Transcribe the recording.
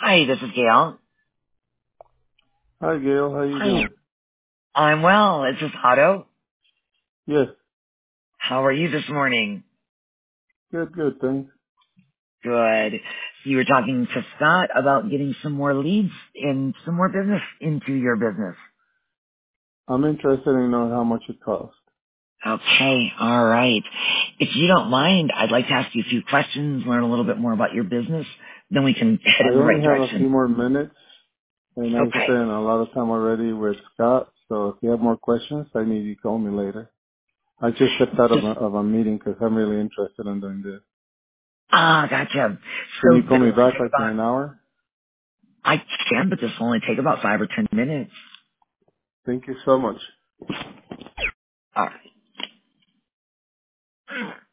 Hi, this is Gail. Hi, Gail. How you Hi. doing? I'm well. Is this Otto? Yes. How are you this morning? Good, thanks. Good. You were talking to Scott about getting some more leads and some more business into your business. I'm interested in knowing how much it costs. Okay. All right. If you don't mind, I'd like to ask you a few questions, learn a little bit more about your business. Then we can head I in the only right have a few direction. more minutes, and I Okay. spent a lot of time already with Scott, so if you have more questions, I need you to call me later. I just stepped out of Just, a meeting because I'm really interested in doing this. gotcha. Can So you this call me will only back take like in about, an hour? I can, but this will only take about 5 or 10 minutes. Thank you so much. All right.